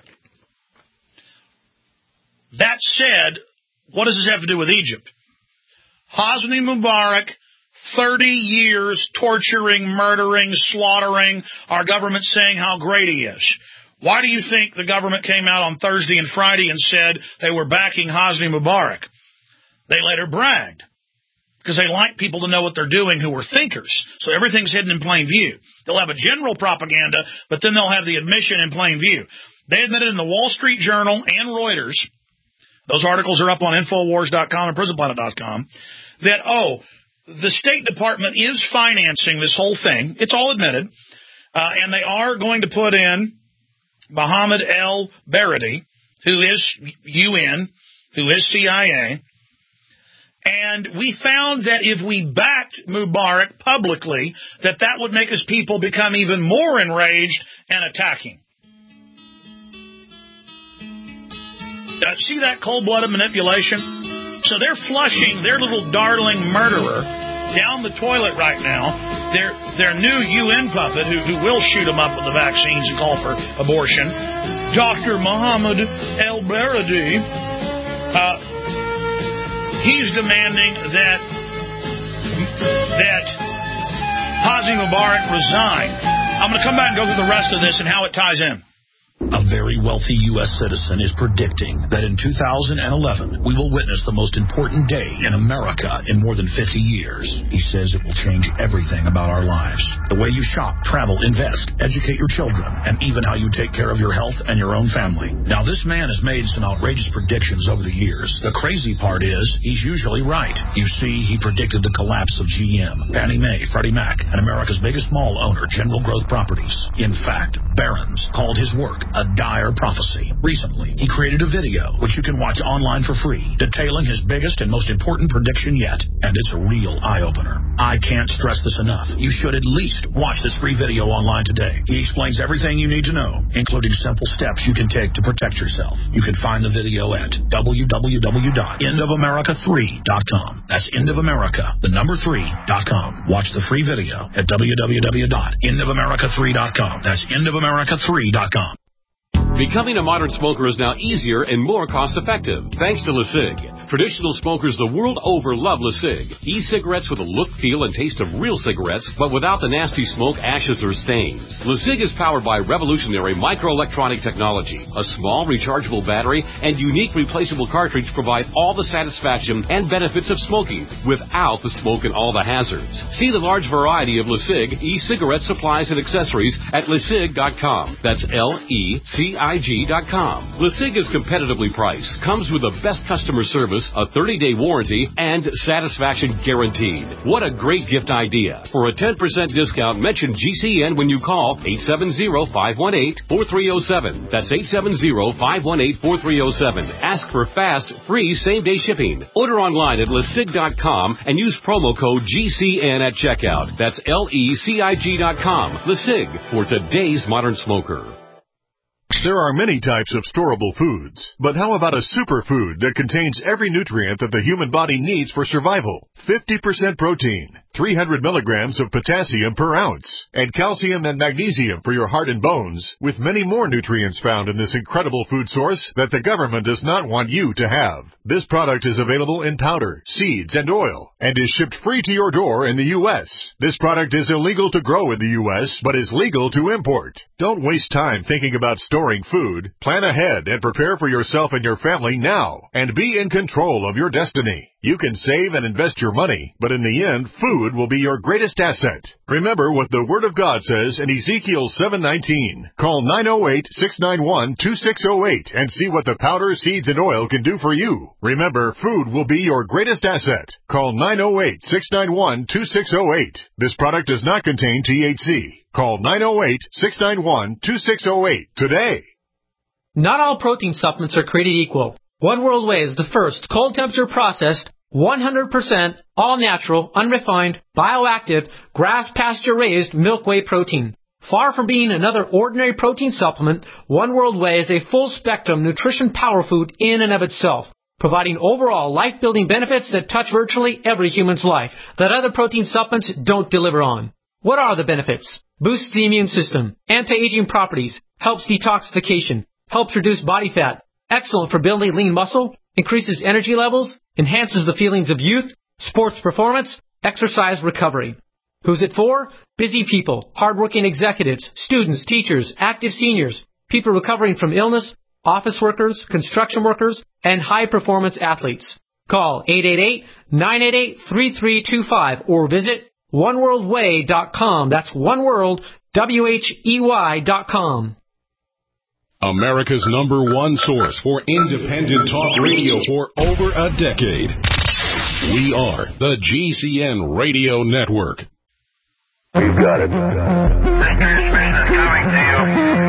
that said, what does this have to do with Egypt? Hosni Mubarak, thirty years torturing, murdering, slaughtering, our government saying how great he is. Why do you think the government came out on Thursday and Friday and said they were backing Hosni Mubarak? They later bragged because they like people to know what they're doing who are thinkers. So everything's hidden in plain view. They'll have a general propaganda, but then they'll have the admission in plain view. They admitted in the Wall Street Journal and Reuters, those articles are up on Infowars dot com and Prison Planet dot com, that, oh, the State Department is financing this whole thing. It's all admitted. Uh, and they are going to put in Mohammed El-Baradei, who is U N, who is C I A. And we found that if we backed Mubarak publicly, that that would make his people become even more enraged and attacking. Uh, see that cold-blooded manipulation? So they're flushing their little darling murderer down the toilet right now. Their their new U N puppet, who, who will shoot them up with the vaccines and call for abortion, Doctor Mohammed El-Baradei, uh, he's demanding that that Hosni Mubarak resign. I'm going to come back and go through the rest of this and how it ties in. A very wealthy U S citizen is predicting that in two thousand eleven, we will witness the most important day in America in more than fifty years. He says it will change everything about our lives. The way you shop, travel, invest, educate your children, and even how you take care of your health and your own family. Now, this man has made some outrageous predictions over the years. The crazy part is, he's usually right. You see, he predicted the collapse of G M, Fannie Mae, Freddie Mac, and America's biggest mall owner, General Growth Properties. In fact, Barron's called his work a dire prophecy. Recently, he created a video, which you can watch online for free, detailing his biggest and most important prediction yet. And it's a real eye-opener. I can't stress this enough. You should at least watch this free video online today. He explains everything you need to know, including simple steps you can take to protect yourself. You can find the video at w w w dot end of america three dot com. That's end of america, the number three dot com. Watch the free video at w w w dot end of america three dot com. That's end of america three dot com. Becoming a modern smoker is now easier and more cost-effective, thanks to LeSig. Traditional smokers the world over love LeSig. E-cigarettes with a look, feel, and taste of real cigarettes, but without the nasty smoke, ashes, or stains. LeSig is powered by revolutionary microelectronic technology. A small rechargeable battery and unique replaceable cartridge provide all the satisfaction and benefits of smoking without the smoke and all the hazards. See the large variety of LeSig e-cigarette supplies and accessories at lesig dot com. That's L E C I G dot com. LeSig is competitively priced, comes with the best customer service, a thirty-day warranty, and satisfaction guaranteed. What a great gift idea. For a ten percent discount, mention G C N when you call eight seven zero, five one eight, four three zero seven. That's eight seven zero, five one eight, four three zero seven. Ask for fast, free, same-day shipping. Order online at lesig dot com and use promo code G C N at checkout. That's L E C I G dot com. LeSig, for today's modern smoker. There are many types of storable foods, but how about a superfood that contains every nutrient that the human body needs for survival? fifty percent protein, three hundred milligrams of potassium per ounce, and calcium and magnesium for your heart and bones, with many more nutrients found in this incredible food source that the government does not want you to have. This product is available in powder, seeds, and oil, and is shipped free to your door in the U S. This product is illegal to grow in the U S, but is legal to import. Don't waste time thinking about storing food. Plan ahead and prepare for yourself and your family now, and be in control of your destiny. You can save and invest your money, but in the end, food will be your greatest asset. Remember what the Word of God says in Ezekiel seven nineteen. Call nine oh eight, six nine one, two six oh eight and see what the powder, seeds, and oil can do for you. Remember, food will be your greatest asset. Call nine oh eight, six nine one, two six oh eight. This product does not contain T H C. Call nine oh eight, six nine one, two six oh eight today. Not all protein supplements are created equal. One World Whey is the first cold temperature processed, one hundred percent all natural, unrefined, bioactive, grass pasture raised milk whey protein. Far from being another ordinary protein supplement, One World Whey is a full spectrum nutrition power food in and of itself, providing overall life building benefits that touch virtually every human's life that other protein supplements don't deliver on. What are the benefits? Boosts the immune system, anti-aging properties, helps detoxification, helps reduce body fat, excellent for building lean muscle, increases energy levels, enhances the feelings of youth, sports performance, exercise recovery. Who's it for? Busy people, hardworking executives, students, teachers, active seniors, people recovering from illness, office workers, construction workers, and high-performance athletes. Call eight eight eight, nine eight eight, three three two five or visit one world whey dot com. That's one world, W H E Y dot com. America's number one source for independent talk radio for over a decade. We are the G C N Radio Network. We've got it. Transmission is coming to you.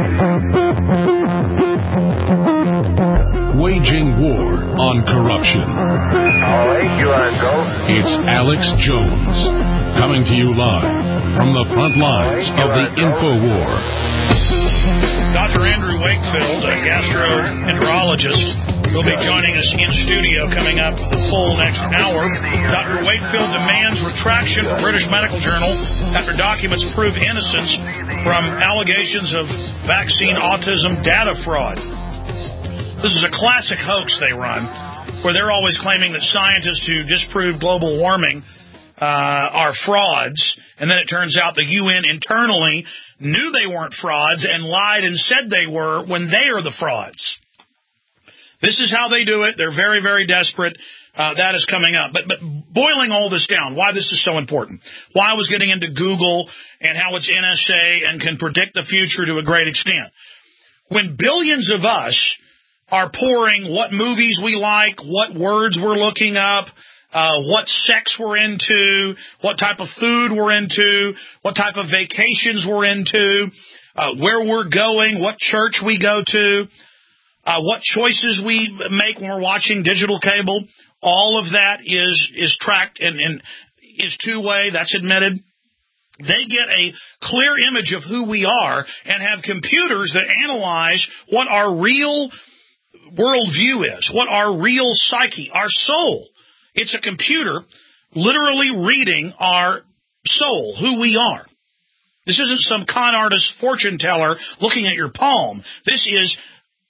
Waging war on corruption. All right, you want to go? It's Alex Jones, coming to you live from the front lines of the Infowar. Doctor Andrew Wakefield, a gastroenterologist, will be joining us in studio coming up the full next hour. Doctor Wakefield demands retraction from British Medical Journal after documents prove innocence from allegations of vaccine autism data fraud. This is a classic hoax they run, where they're always claiming that scientists who disprove global warming uh, are frauds, and then it turns out the U N internally knew they weren't frauds and lied and said they were when they are the frauds. This is how they do it. They're very, very desperate. Uh, that is coming up. But, but boiling all this down, why this is so important, why I was getting into Google and how it's N S A and can predict the future to a great extent. When billions of us are pouring what movies we like, what words we're looking up, Uh, what sex we're into, what type of food we're into, what type of vacations we're into, uh, where we're going, what church we go to, uh, what choices we make when we're watching digital cable. All of that is is tracked and, and is two-way. That's admitted. They get a clear image of who we are and have computers that analyze what our real worldview is, what our real psyche, our soul. It's a computer literally reading our soul, who we are. This isn't some con artist fortune teller looking at your palm. This is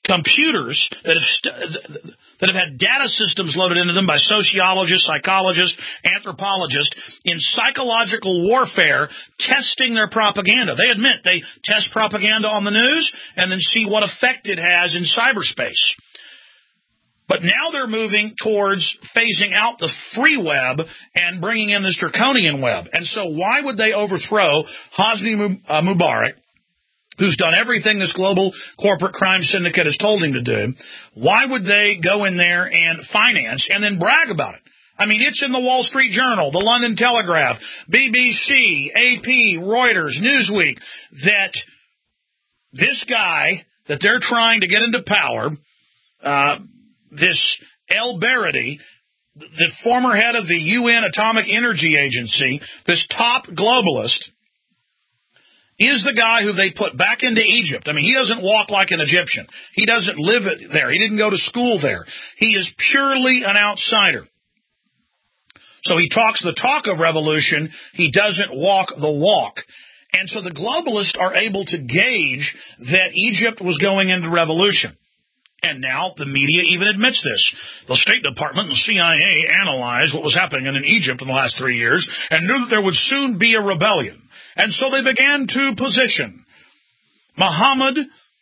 computers that have, st- that have had data systems loaded into them by sociologists, psychologists, anthropologists in psychological warfare, testing their propaganda. They admit they test propaganda on the news and then see what effect it has in cyberspace. But now they're moving towards phasing out the free web and bringing in this draconian web. And so why would they overthrow Hosni Mubarak, who's done everything this global corporate crime syndicate has told him to do? Why would they go in there and finance and then brag about it? I mean, it's in the Wall Street Journal, the London Telegraph, B B C, A P, Reuters, Newsweek, that this guy that they're trying to get into power, uh, this El-Baradi, the former head of the U N Atomic Energy Agency, this top globalist, is the guy who they put back into Egypt. I mean, he doesn't walk like an Egyptian. He doesn't live there. He didn't go to school there. He is purely an outsider. So he talks the talk of revolution. He doesn't walk the walk. And so the globalists are able to gauge that Egypt was going into revolution. And now the media even admits this. The State Department and the C I A analyzed what was happening in Egypt in the last three years and knew that there would soon be a rebellion. And so they began to position Mohammed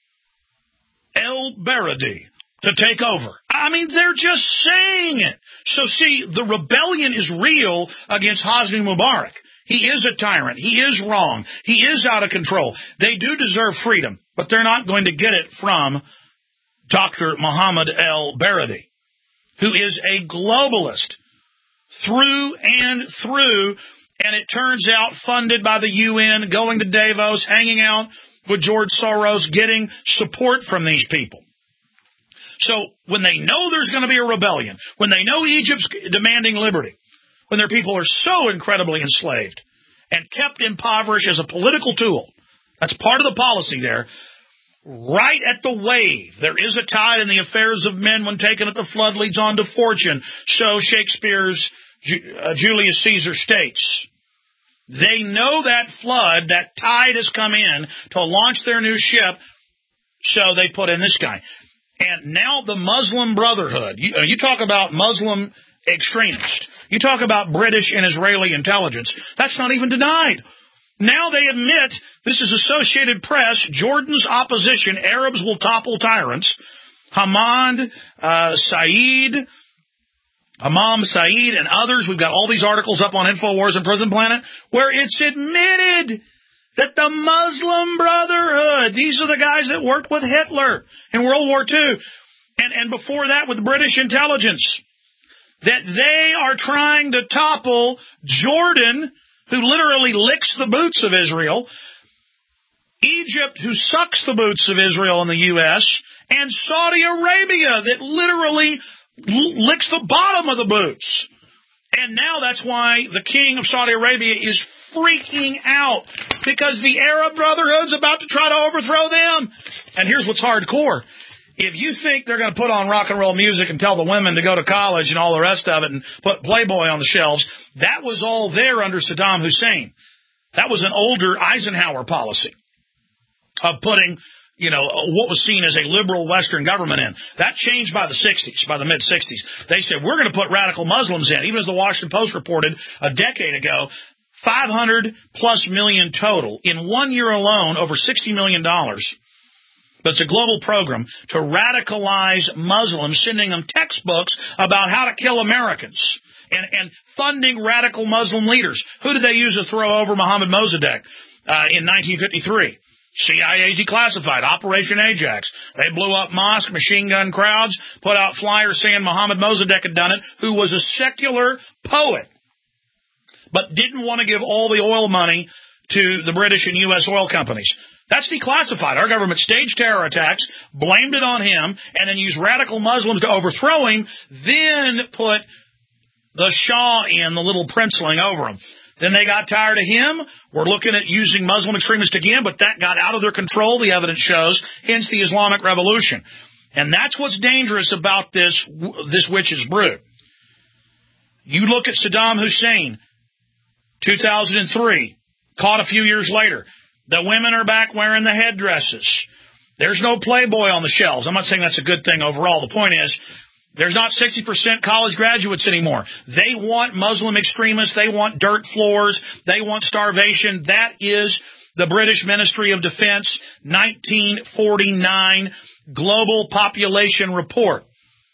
El-Baradi to take over. I mean, they're just saying it. So see, the rebellion is real against Hosni Mubarak. He is a tyrant. He is wrong. He is out of control. They do deserve freedom, but they're not going to get it from Doctor Mohammed El-Baradi, who is a globalist through and through, and it turns out funded by the U N, going to Davos, hanging out with George Soros, getting support from these people. So when they know there's going to be a rebellion, when they know Egypt's demanding liberty, when their people are so incredibly enslaved and kept impoverished as a political tool, that's part of the policy there. Right at the wave, there is a tide in the affairs of men when taken at the flood leads on to fortune. So Shakespeare's uh, Julius Caesar states. They know that flood, that tide has come in to launch their new ship, so they put in this guy. And now the Muslim Brotherhood, you, you talk about Muslim extremists, you talk about British and Israeli intelligence, that's not even denied. Now they admit, this is Associated Press, Jordan's opposition, Arabs will topple tyrants, Hamad uh, Saeed, Imam Saeed and others. We've got all these articles up on InfoWars and Prison Planet where it's admitted that the Muslim Brotherhood, these are the guys that worked with Hitler in World War Two, and, and before that with British intelligence, that they are trying to topple Jordan, who literally licks the boots of Israel, Egypt, who sucks the boots of Israel and the U S, and Saudi Arabia, that literally licks the bottom of the boots. And now that's why the king of Saudi Arabia is freaking out, because the Arab Brotherhood's about to try to overthrow them. And here's what's hardcore. If you think they're going to put on rock and roll music and tell the women to go to college and all the rest of it and put Playboy on the shelves, that was all there under Saddam Hussein. That was an older Eisenhower policy of putting, you know, what was seen as a liberal Western government in. That changed by the sixties, by the mid-sixties. They said, we're going to put radical Muslims in. Even as the Washington Post reported a decade ago, five hundred plus million total. In one year alone, over sixty million dollars. But it's a global program to radicalize Muslims, sending them textbooks about how to kill Americans and, and funding radical Muslim leaders. Who did they use to throw over Mohammed Mossadegh uh, in nineteen fifty-three? C I A declassified, Operation Ajax. They blew up mosque, machine gun crowds, put out flyers saying Mohammed Mossadegh had done it, who was a secular poet, but didn't want to give all the oil money to the British and U S oil companies. That's declassified. Our government staged terror attacks, blamed it on him, and then used radical Muslims to overthrow him, then put the Shah in, the little princeling, over him. Then they got tired of him. We're looking at using Muslim extremists again, but that got out of their control, the evidence shows, hence the Islamic Revolution. And that's what's dangerous about this, this witch's brew. You look at Saddam Hussein, two thousand three, caught a few years later. The women are back wearing the headdresses. There's no Playboy on the shelves. I'm not saying that's a good thing overall. The point is, there's not sixty percent college graduates anymore. They want Muslim extremists. They want dirt floors. They want starvation. That is the British Ministry of Defense nineteen forty-nine Global Population Report.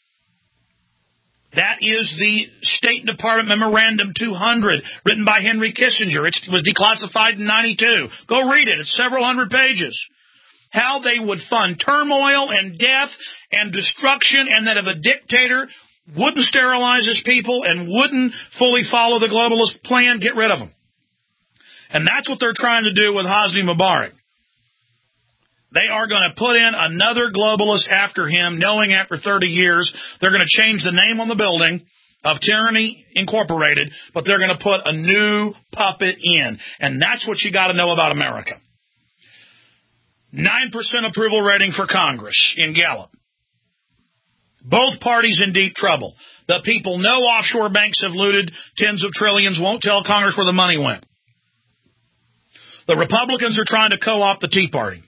That is the State Department Memorandum two hundred, written by Henry Kissinger. It was declassified in ninety-two. Go read it. It's several hundred pages. How they would fund turmoil and death and destruction, and that if a dictator wouldn't sterilize his people and wouldn't fully follow the globalist plan, get rid of them. And that's what they're trying to do with Hosni Mubarak. They are going to put in another globalist after him, knowing after thirty years they're going to change the name on the building of Tyranny Incorporated, but they're going to put a new puppet in. And that's what you got to know about America. nine percent approval rating for Congress in Gallup. Both parties in deep trouble. The people know offshore banks have looted tens of trillions, won't tell Congress where the money went. The Republicans are trying to co-opt the Tea Party.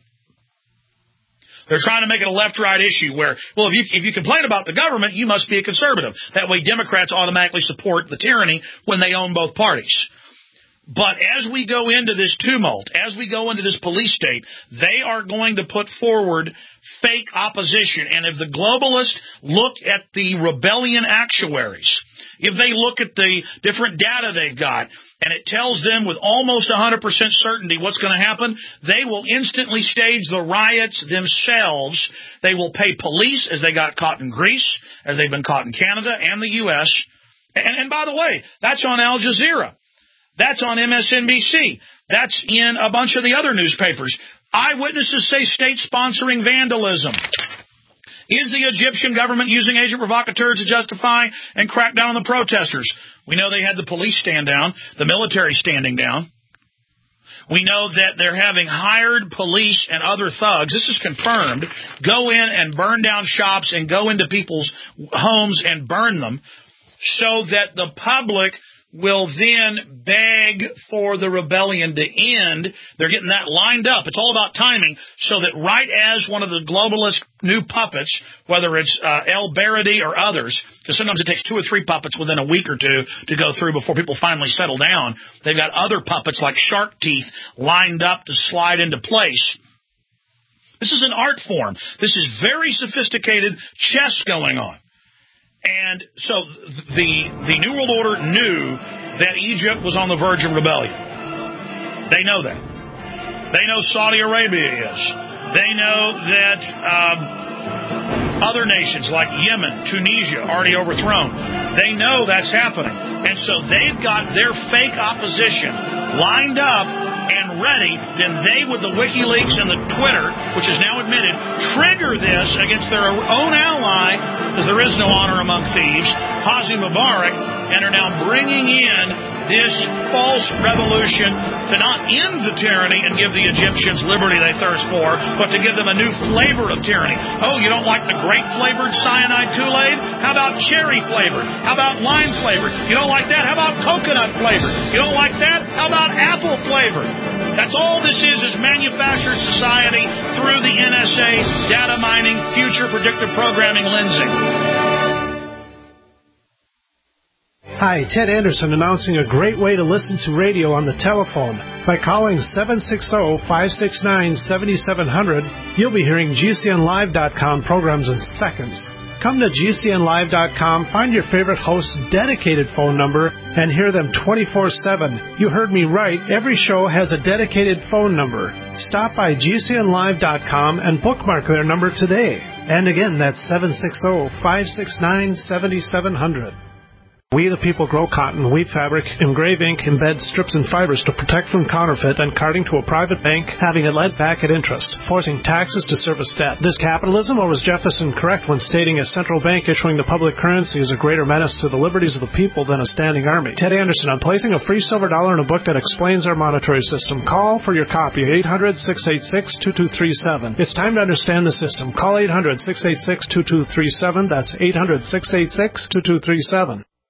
They're trying to make it a left-right issue where, well, if you, if you complain about the government, you must be a conservative. That way Democrats automatically support the tyranny when they own both parties. But as we go into this tumult, as we go into this police state, they are going to put forward fake opposition. And if the globalists look at the rebellion actuaries, if they look at the different data they've got, and it tells them with almost one hundred percent certainty what's going to happen, they will instantly stage the riots themselves. They will pay police, as they got caught in Greece, as they've been caught in Canada and the U S And, and by the way, that's on Al Jazeera. That's on M S N B C. That's in a bunch of the other newspapers. Eyewitnesses say state sponsoring vandalism. Is the Egyptian government using agent provocateurs to justify and crack down on the protesters? We know they had the police stand down, the military standing down. We know that they're having hired police and other thugs, this is confirmed, go in and burn down shops and go into people's homes and burn them so that the public will then beg for the rebellion to end. They're getting that lined up. It's all about timing, so that right as one of the globalist new puppets, whether it's uh, El Baradi or others, because sometimes it takes two or three puppets within a week or two to go through before people finally settle down. They've got other puppets like shark teeth lined up to slide into place. This is an art form. This is very sophisticated chess going on. And so the the New World Order knew that Egypt was on the verge of rebellion. They know that. They know Saudi Arabia is. They know that um, other nations like Yemen, Tunisia, already overthrown. They know that's happening. And so they've got their fake opposition lined up and ready. Then they, with the WikiLeaks and the Twitter, which is now admitted, trigger this against their own ally, because there is no honor among thieves, Hosni Mubarak, and are now bringing in this false revolution to not end the tyranny and give the Egyptians liberty they thirst for, but to give them a new flavor of tyranny. Oh, you don't like the grape-flavored cyanide Kool-Aid? How about cherry-flavored? How about lime-flavored? You don't like that? How about coconut-flavored? You don't like that? How about apple-flavored? That's all this is, is manufactured society through the N S A data mining, future predictive programming lensing. Hi, Ted Anderson announcing a great way to listen to radio on the telephone. By calling seven six zero, five six nine, seven seven zero zero, you'll be hearing G C N live dot com programs in seconds. Come to G C N live dot com, find your favorite host's dedicated phone number, and hear them twenty-four seven. You heard me right. Every show has a dedicated phone number. Stop by G C N live dot com and bookmark their number today. And again, that's seven six zero, five six nine, seven seven zero zero. We the people grow cotton, weave fabric, engrave ink, embed strips and fibers to protect from counterfeit and carting to a private bank, having it lent back at interest, forcing taxes to service debt. This capitalism, or was Jefferson correct when stating a central bank issuing the public currency is a greater menace to the liberties of the people than a standing army? Ted Anderson on placing a free silver dollar in a book that explains our monetary system. Call for your copy, eight hundred, six eight six, two two three seven. It's time to understand the system. Call eight hundred, six eight six, two two three seven. That's eight hundred, six eight six, two two three seven.